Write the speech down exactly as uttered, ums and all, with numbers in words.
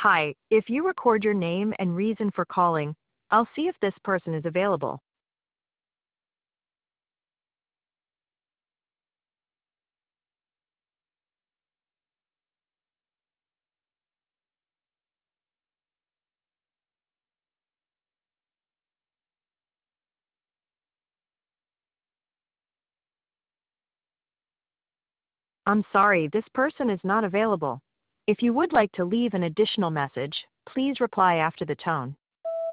Hi, if you record your name and reason for calling, I'll see if this person is available. I'm sorry, this person is not available. If you would like to leave an additional message, please reply after the tone.